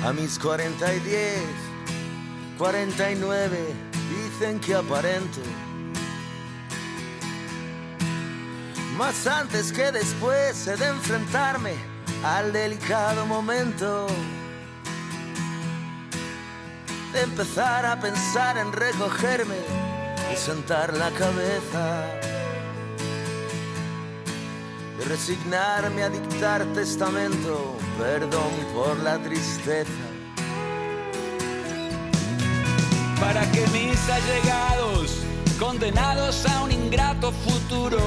A mis 40 y 10, 49, dicen que aparento. Más antes que después he de enfrentarme al delicado momento de empezar a pensar en recogerme y sentar la cabeza, de resignarme a dictar testamento, perdón por la tristeza. Para que mis allegados, condenados a un ingrato futuro,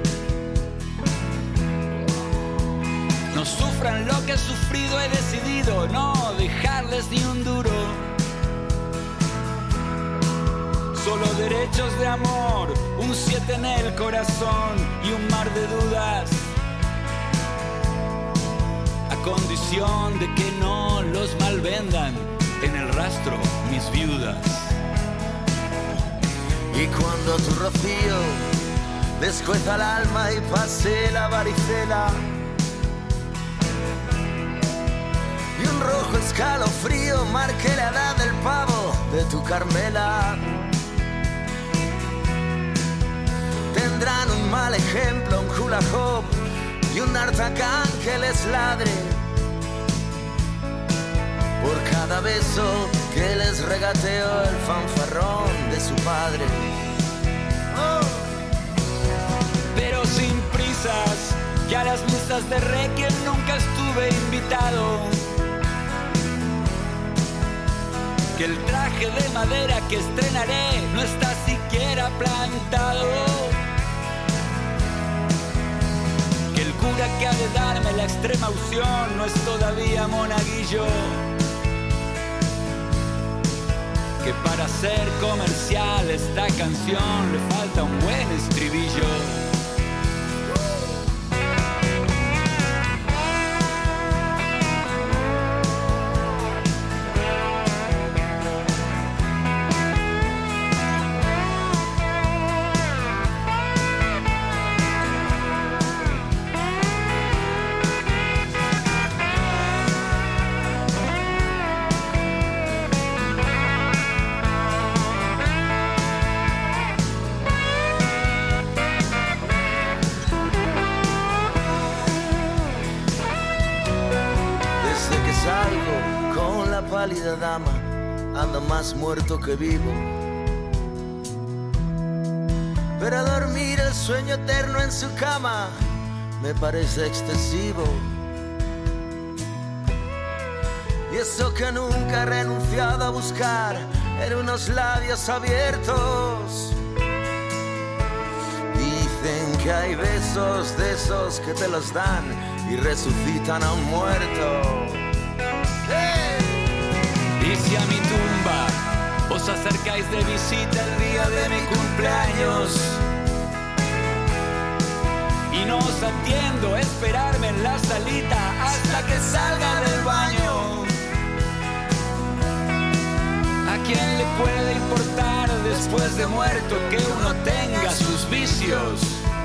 no sufran lo que he sufrido, he decidido no dejarles ni un duro. Solo derechos de amor, un 7 en el corazón y un mar de dudas, a condición de que no los malvendan en el rastro mis viudas. Y cuando tu rocío descueza el alma y pase la varicela, y un rojo escalofrío marque la edad del pavo de tu Carmela, tendrán un mal ejemplo, un hula hoop y un d'Artagnan que les ladre por cada beso que les regateó el fanfarrón de su padre. Oh. Pero sin prisas, que a las misas de Requiem nunca estuve invitado, que el traje de madera que estrenaré no está siquiera plantado, que el cura que ha de darme la extrema unción no es todavía monaguillo, que para ser comercial esta canción le falta un buen estribillo. Pálida dama anda más muerto que vivo, pero dormir el sueño eterno en su cama me parece excesivo. Y eso que nunca he renunciado a buscar en unos labios abiertos. Dicen que hay besos de esos que te los dan y resucitan a un muerto. Y si a mi tumba os acercáis de visita el día de mi cumpleaños y no os atiendo, esperarme en la salita hasta que salga del baño. ¿A quién le puede importar después de muerto que uno tenga sus vicios?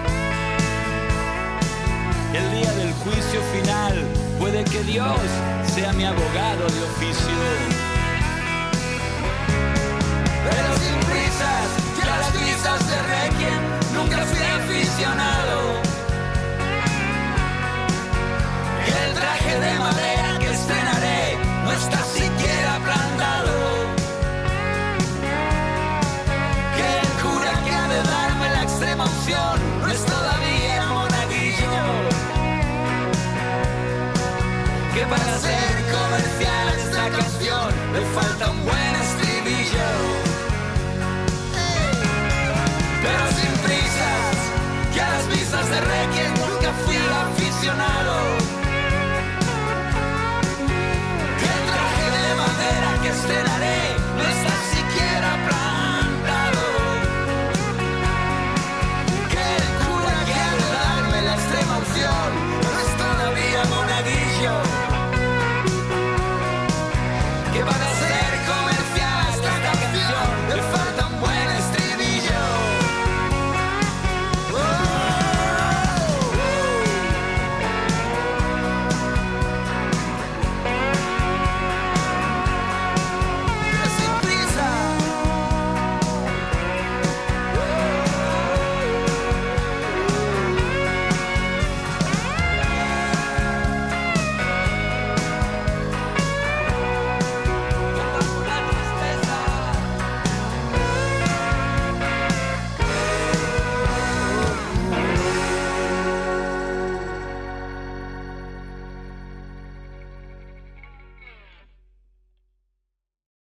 El día del juicio final puede que Dios sea mi abogado de oficio. Pero sin prisas, ya las misas de Requiem nunca fui aficionado. El traje de madera que estrenaré no está siquiera plantado. Que el cura que ha de darme la extrema unción no es todavía monaguillo. Que para ser comercial esta canción le falta un buen